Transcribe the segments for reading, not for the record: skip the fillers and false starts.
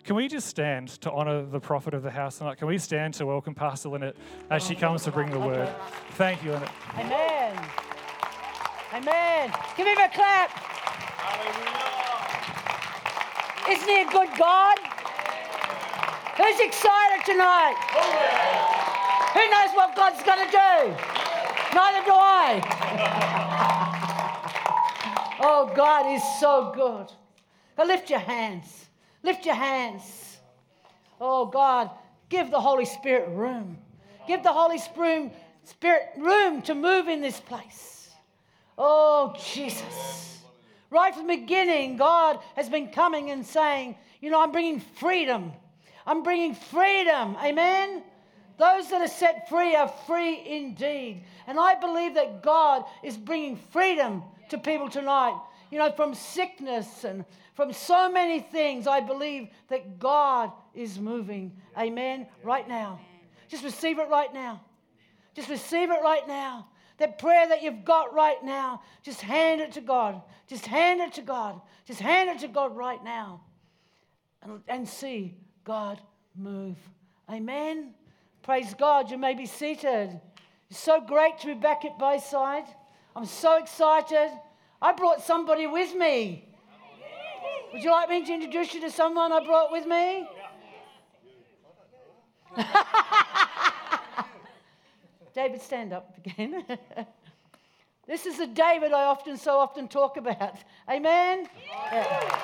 Can we just stand to honour the prophet of the house tonight? Can we stand to welcome Pastor Lynette as she comes to bring the word? Thank you, Lynette. Amen. Amen. Give him a clap. Hallelujah. Isn't he a good God? Who's excited tonight? Who knows what God's going to do? Neither do I. Oh, God is so good. Now lift your hands. Lift your hands. Oh, God, give the Holy Spirit room. Give the Holy Spirit room to move in this place. Oh, Jesus. Right from the beginning, God has been coming and saying, you know, I'm bringing freedom. I'm bringing freedom. Amen? Those that are set free are free indeed. And I believe that God is bringing freedom to people tonight. You know, from sickness and from so many things, I believe that God is moving. Amen? Right now. Just receive it right now. Just receive it right now. That prayer that you've got right now, just hand it to God. Just hand it to God. Just hand it to God right now. And see God move. Amen? Praise God. You may be seated. It's so great to be back at Bayside. I'm so excited. I brought somebody with me. Would you like me to introduce you to someone I brought with me? David, stand up again. This is the David I so often talk about. Amen? Yeah.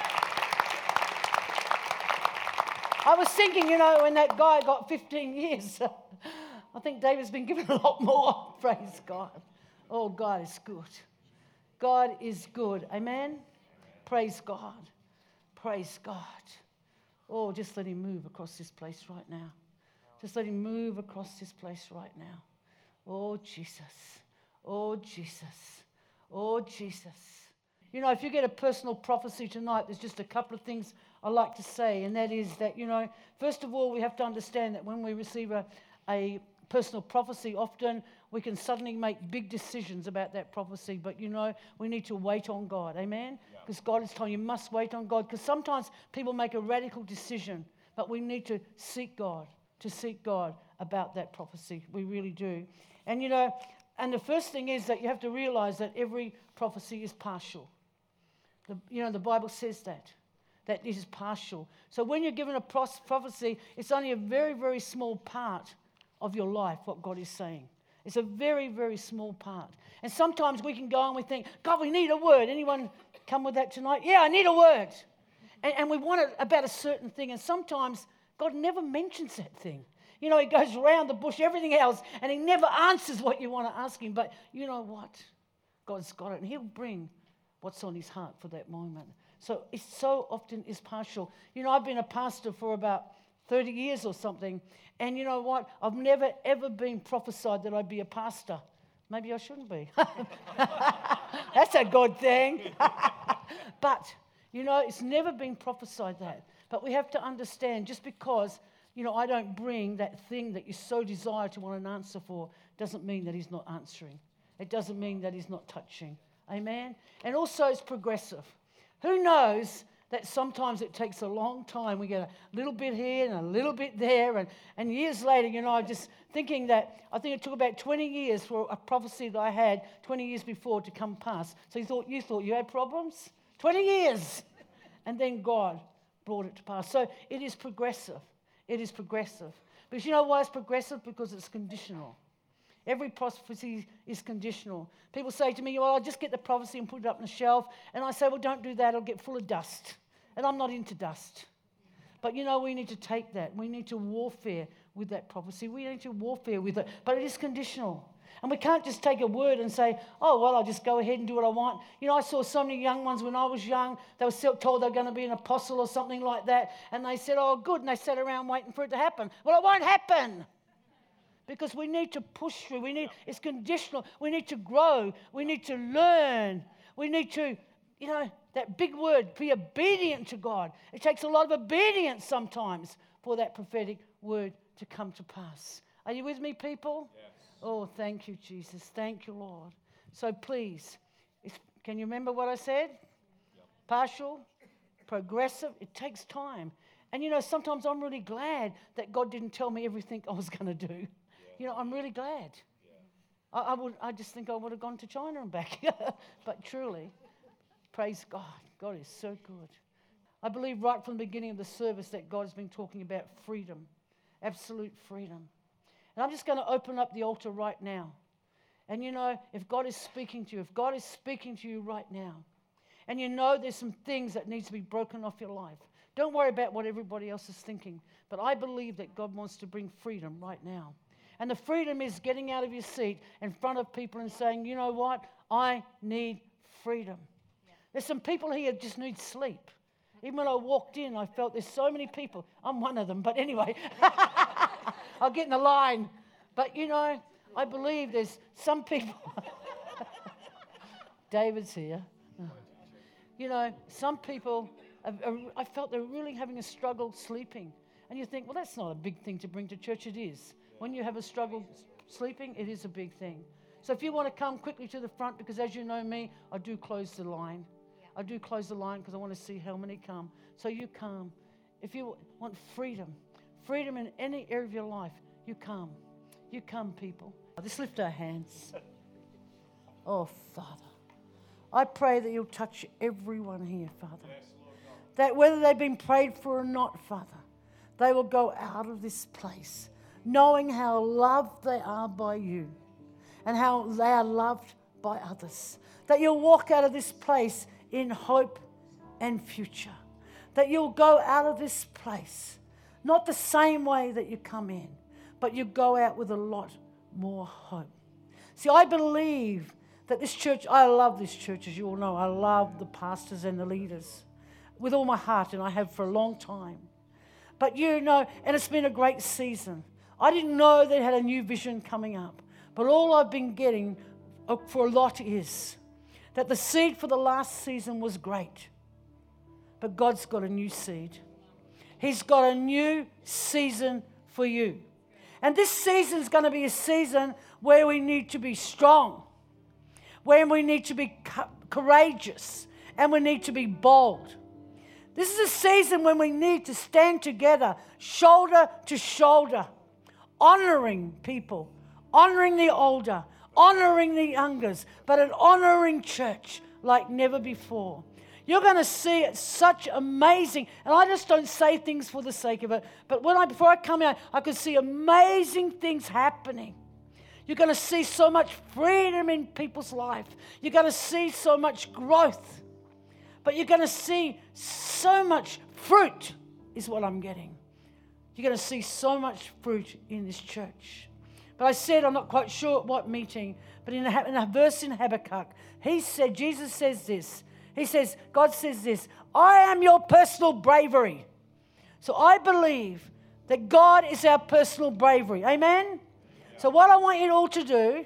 I was thinking, you know, when that guy got 15 years, I think David's been given a lot more. Praise God. Oh, God is good. God is good. Amen? Praise God. Praise God. Oh, just let him move across this place right now. Just let him move across this place right now. Oh, Jesus. Oh, Jesus. Oh, Jesus. You know, if you get a personal prophecy tonight, there's just a couple of things I like to say, and that is that, you know, first of all, we have to understand that when we receive a personal prophecy, often we can suddenly make big decisions about that prophecy, but, you know, we need to wait on God. Amen? Because God is telling you must wait on God, because sometimes people make a radical decision, but we need to seek God about that prophecy. We really do. And, you know, and the first thing is that you have to realize that every prophecy is partial. The Bible says that it is partial. So when you're given a prophecy, it's only a very, very small part of your life, what God is saying. It's a very, very small part. And sometimes we can go and we think, God, we need a word. Anyone come with that tonight? Yeah, I need a word. And we want it about a certain thing. And sometimes God never mentions that thing. You know, he goes around the bush, everything else, and he never answers what you want to ask him. But you know what? God's got it, and he'll bring what's on his heart for that moment. So it so often is partial. You know, I've been a pastor for about 30 years or something, and you know what? I've never, ever been prophesied that I'd be a pastor. Maybe I shouldn't be. That's a good thing. But, you know, it's never been prophesied that. But we have to understand, just because, you know, I don't bring that thing that you so desire to want an answer for, doesn't mean that he's not answering. It doesn't mean that he's not touching. Amen? And also it's progressive. Who knows that sometimes it takes a long time. We get a little bit here and a little bit there. And years later, you know, I'm just thinking that I think it took about 20 years for a prophecy that I had 20 years before to come past. So you thought you had problems? 20 years. And then God brought it to pass. So it is progressive. It is progressive. But you know why it's progressive? Because it's conditional. Every prophecy is conditional. People say to me, well, I'll just get the prophecy and put it up on the shelf. And I say, well, don't do that. It'll get full of dust. And I'm not into dust. But, you know, we need to take that. We need to warfare with that prophecy. We need to warfare with it. But it is conditional. And we can't just take a word and say, oh, well, I'll just go ahead and do what I want. You know, I saw so many young ones when I was young. They were told they were going to be an apostle or something like that. And they said, oh, good. And they sat around waiting for it to happen. Well, it won't happen. Because we need to push through. It's conditional. We need to grow. We need to learn. We need to, you know, that big word, be obedient to God. It takes a lot of obedience sometimes for that prophetic word to come to pass. Are you with me, people? Yes. Oh, thank you, Jesus. Thank you, Lord. So please, can you remember what I said? Yep. Partial, progressive. It takes time. And, sometimes I'm really glad that God didn't tell me everything I was going to do. I'm really glad. I just think I would have gone to China and back. But truly, praise God. God is so good. I believe right from the beginning of the service that God has been talking about freedom, absolute freedom. And I'm just going to open up the altar right now. And if God is speaking to you, right now, and there's some things that needs to be broken off your life, don't worry about what everybody else is thinking. But I believe that God wants to bring freedom right now. And the freedom is getting out of your seat in front of people and saying, you know what? I need freedom. Yeah. There's some people here that just need sleep. Even when I walked in, I felt there's so many people. I'm one of them, but anyway. I'll get in the line. But, I believe there's some people. David's here. Some people, I felt they're really having a struggle sleeping. And you think, well, that's not a big thing to bring to church. It is. When you have a struggle sleeping, it is a big thing. So if you want to come quickly to the front, because as you know me, I do close the line. I do close the line because I want to see how many come. So you come. If you want freedom in any area of your life, you come. You come, people. Let's lift our hands. Oh, Father, I pray that you'll touch everyone here, Father. That whether they've been prayed for or not, Father, they will go out of this place knowing how loved they are by you and how they are loved by others. That you'll walk out of this place in hope and future. That you'll go out of this place not the same way that you come in, but you go out with a lot more hope. See, I believe that this church, I love this church, as you all know. I love the pastors and the leaders with all my heart, and I have for a long time. But and it's been a great season. I didn't know they had a new vision coming up. But all I've been getting for a lot is that the seed for the last season was great. But God's got a new seed. He's got a new season for you. And this season is going to be a season where we need to be strong, where we need to be courageous, and we need to be bold. This is a season when we need to stand together, shoulder to shoulder, honoring people, honoring the older, honoring the youngers, but an honoring church like never before. You're going to see it such amazing, and I just don't say things for the sake of it, but before I come out, I can see amazing things happening. You're going to see so much freedom in people's life. You're going to see so much growth, but you're going to see so much fruit is what I'm getting. You're going to see so much fruit in this church. But I said, I'm not quite sure at what meeting, but in a verse in Habakkuk, Jesus says this. He says, God says this, I am your personal bravery. So I believe that God is our personal bravery. Amen? So what I want you all to do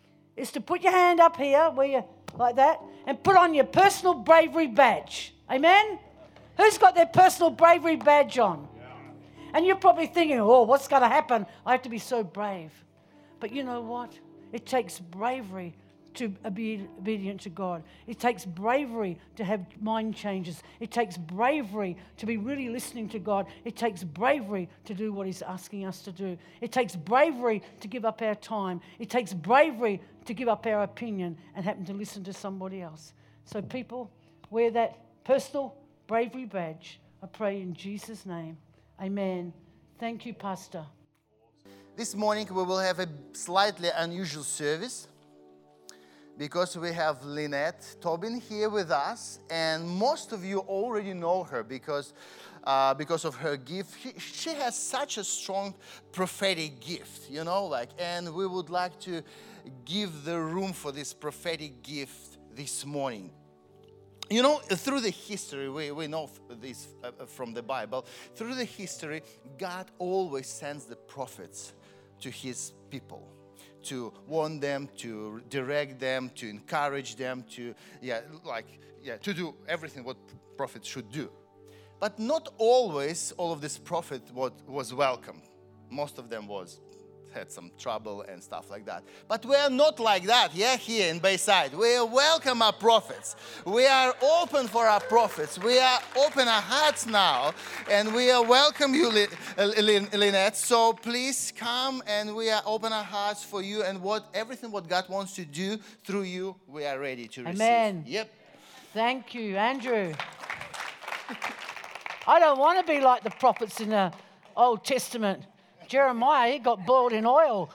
is to put your hand up here, where you like that, and put on your personal bravery badge. Amen? Who's got their personal bravery badge on? And you're probably thinking, oh, what's going to happen? I have to be so brave. But you know what? It takes bravery to be obedient to God. It takes bravery to have mind changes. It takes bravery to be really listening to God. It takes bravery to do what He's asking us to do. It takes bravery to give up our time. It takes bravery to give up our opinion and happen to listen to somebody else. So people, wear that personal bravery badge. I pray in Jesus' name. Amen. Thank you, Pastor. This morning we will have a slightly unusual service because we have Lynette Tobin here with us, and most of you already know her because of her gift. She has such a strong prophetic gift, and we would like to give the room for this prophetic gift this morning. Through the history, we know this from the Bible, through the history, God always sends the prophets to His people, to warn them, to direct them, to encourage them, to do everything what prophets should do. But not always all of this prophet was welcome. Most of them was had some trouble and stuff like that. But we are not like that, yeah, here in Bayside. We welcome our prophets. We are open for our prophets. We are open our hearts now, and we welcome you, Lynette. So please come, and we are open our hearts for you, and everything what God wants to do through you, we are ready to receive. Amen. Yep. Thank you, Andrew. I don't want to be like the prophets in the Old Testament. Jeremiah, he got boiled in oil.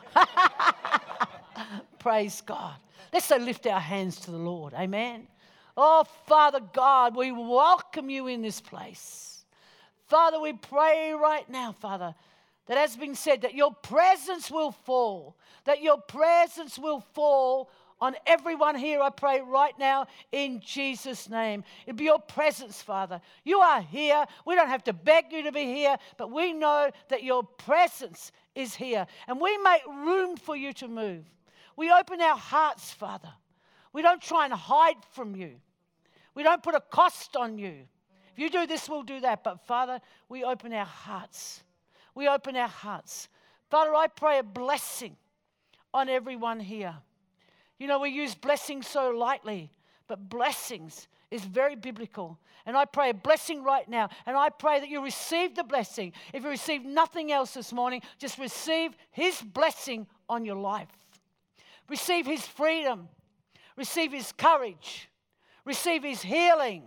Praise God. Let's lift our hands to the Lord. Amen. Oh, Father God, we welcome you in this place. Father, we pray right now, Father, that has been said, that your presence will fall, that your presence will fall on everyone here, I pray right now in Jesus' name. It'll be your presence, Father. You are here. We don't have to beg you to be here, but we know that your presence is here. And we make room for you to move. We open our hearts, Father. We don't try and hide from you. We don't put a cost on you. If you do this, we'll do that. But Father, we open our hearts. We open our hearts. Father, I pray a blessing on everyone here. You know, we use blessings so lightly, but blessings is very biblical. And I pray a blessing right now. And I pray that you receive the blessing. If you receive nothing else this morning, just receive his blessing on your life. Receive his freedom. Receive his courage. Receive his healing.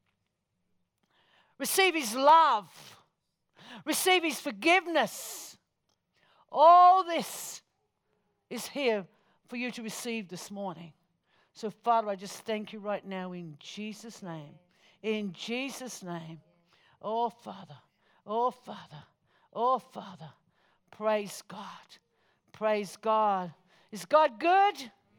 Receive his love. Receive his forgiveness. All this is here for you to receive this morning. So, Father, I just thank you right now in Jesus' name. In Jesus' name. Oh, Father. Oh, Father. Oh, Father. Praise God. Praise God. Is God good?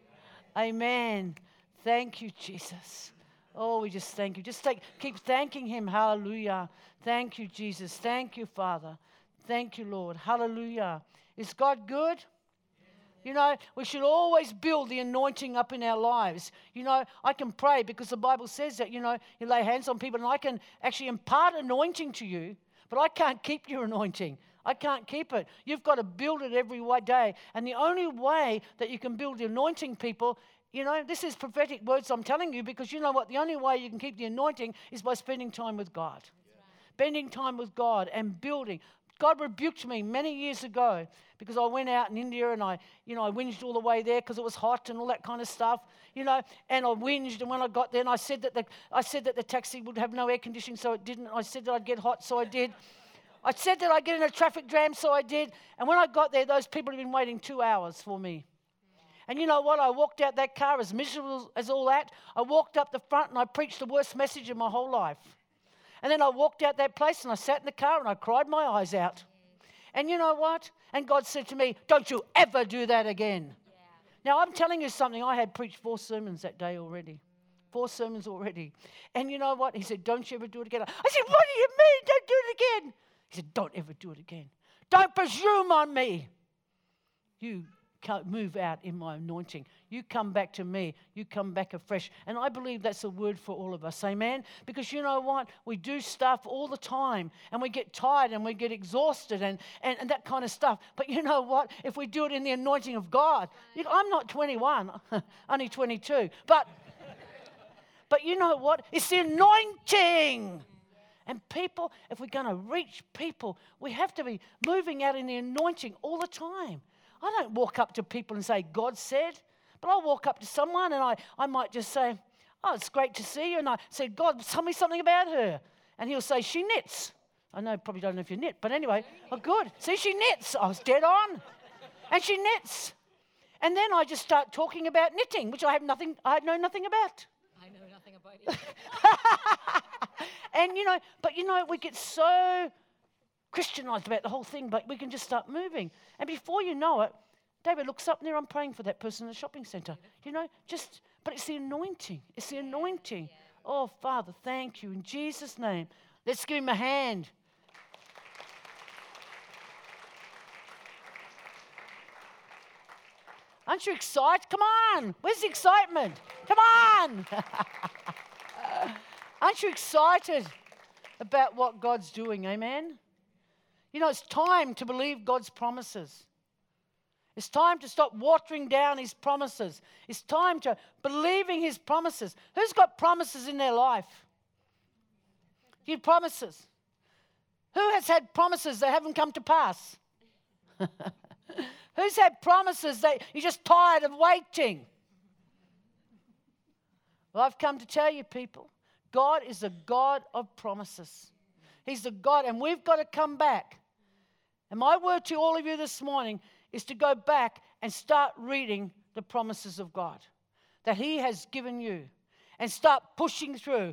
Amen. Thank you, Jesus. Oh, we just thank you. Keep thanking him. Hallelujah. Thank you, Jesus. Thank you, Father. Thank you, Lord. Hallelujah. Is God good? You know, we should always build the anointing up in our lives. You know, I can pray because the Bible says that, you know, you lay hands on people and I can actually impart anointing to you, but I can't keep your anointing. I can't keep it. You've got to build it every day. And the only way that you can build the anointing, people, you know, this is prophetic words I'm telling you, because you know what? The only way you can keep the anointing is by spending time with God. Spending time with God and building. God rebuked me many years ago because I went out in India and I whinged all the way there because it was hot and all that kind of stuff, you know, and I whinged, and when I got there and I said that the taxi would have no air conditioning, so it didn't. I said that I'd get hot, so I did. I said that I'd get in a traffic jam, so I did. And when I got there, those people had been waiting 2 hours for me. And you know what? I walked out that car as miserable as all that. I walked up the front and I preached the worst message of my whole life. And then I walked out that place and I sat in the car and I cried my eyes out. And you know what? And God said to me, don't you ever do that again. Yeah. Now, I'm telling you something. I had preached 4 sermons that day already. 4 sermons already. And you know what? He said, don't you ever do it again. I said, what do you mean? Don't do it again. He said, don't ever do it again. Don't presume on me. You can't move out in my anointing. You come back to me. You come back afresh. And I believe that's a word for all of us. Amen? Because you know what? We do stuff all the time. And we get tired and we get exhausted and that kind of stuff. But you know what? If we do it in the anointing of God. I'm not 21. Only 22. But you know what? It's the anointing. And people, if we're going to reach people, we have to be moving out in the anointing all the time. I don't walk up to people and say, God said. But I'll walk up to someone and I might just say, oh, it's great to see you. And I say, God, tell me something about her. And he'll say, she knits. I know, probably don't know if you knit, but anyway, oh, good. See, she knits. I was dead on. And she knits. And then I just start talking about knitting, which I know nothing about. I know nothing about it. And, we get so Christianized about the whole thing, but we can just start moving. And before you know it, David looks up and there I'm praying for that person in the shopping centre. But it's the anointing. It's the anointing. Yeah. Oh, Father, thank you. In Jesus' name, let's give him a hand. Aren't you excited? Come on. Where's the excitement? Come on. Aren't you excited about what God's doing? Amen? You know, it's time to believe God's promises. It's time to stop watering down His promises. It's time to believing His promises. Who's got promises in their life? You promises. Who has had promises that haven't come to pass? Who's had promises that you're just tired of waiting? Well, I've come to tell you, people, God is a God of promises. He's a God, and we've got to come back. And my word to all of you this morning is to go back and start reading the promises of God that He has given you. And start pushing through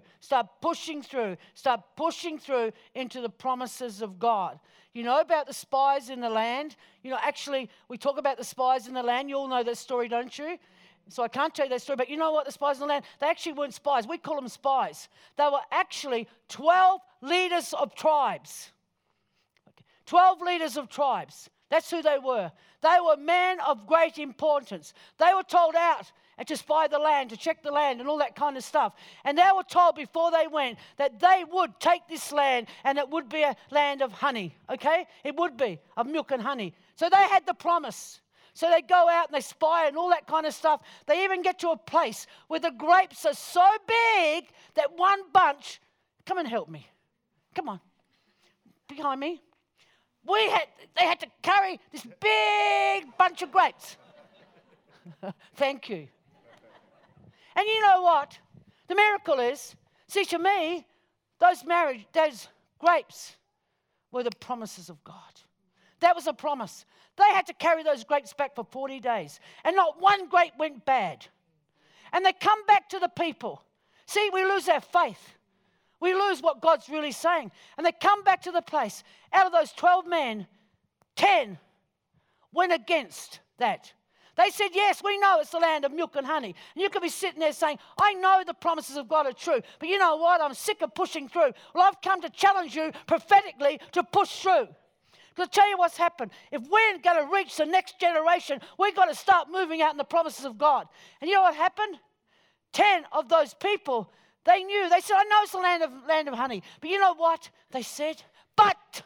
into the promises of God. You know about the spies in the land? You know, actually, we talk about the spies in the land. You all know that story, don't you? So I can't tell you that story, but you know what, the spies in the land, they actually weren't spies. We call them spies. They were actually 12 leaders of tribes. 12 leaders of tribes. That's who they were. They were men of great importance. They were told out and to spy the land, to check the land and all that kind of stuff. And they were told before they went that they would take this land and it would be a land of honey, okay? It would be, of milk and honey. So they had the promise. So they go out and they spy and all that kind of stuff. They even get to a place where the grapes are so big that one bunch, come and help me. Come on, behind me. They had to carry this big bunch of grapes. Thank you. And you know what? The miracle is, see, to me, those grapes were the promises of God. That was a promise. They had to carry those grapes back for 40 days. And not one grape went bad. And they come back to the people. See, we lose our faith. We lose what God's really saying. And they come back to the place. Out of those 12 men, 10 went against that. They said, yes, we know it's the land of milk and honey. And you could be sitting there saying, I know the promises of God are true, but you know what? I'm sick of pushing through. Well, I've come to challenge you prophetically to push through. Because I'll tell you what's happened. If we're going to reach the next generation, we've got to start moving out in the promises of God. And you know what happened? 10 of those people, they knew. They said, I know it's the land of honey. But you know what? They said, but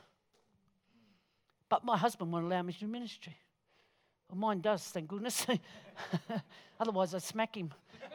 my husband won't allow me to do ministry. Well, mine does, thank goodness. Otherwise, I'd smack him.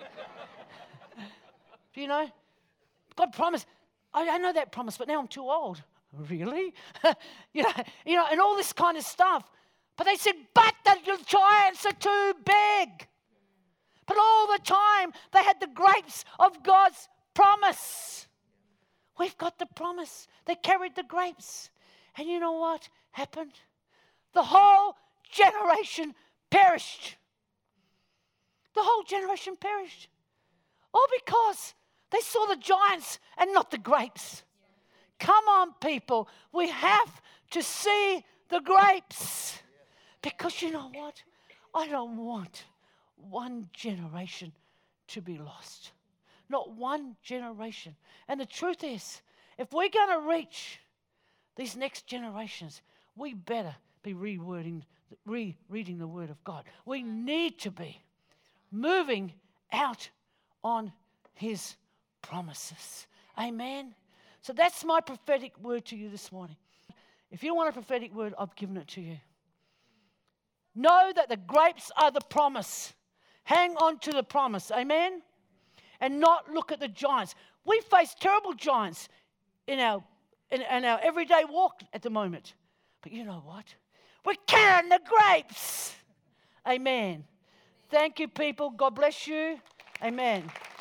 You know, God promised. I know that promise, but now I'm too old. Really? you know, and all this kind of stuff. But they said, but the giants are too big. But all the time, they had the grapes of God's promise. We've got the promise. They carried the grapes. And you know what happened? The whole generation perished. The whole generation perished. All because they saw the giants and not the grapes. Come on, people. We have to see the grapes. Because you know what? I don't want one generation to be lost. Not one generation. And the truth is, if we're going to reach these next generations, we better be rereading the Word of God. We need to be moving out on His promises. Amen. So that's my prophetic word to you this morning. If you want a prophetic word, I've given it to you. Know that the grapes are the promise. Hang on to the promise. Amen. And not look at the giants. We face terrible giants in our everyday walk at the moment. But you know what? We're carrying the grapes. Amen. Thank you, people. God bless you. Amen.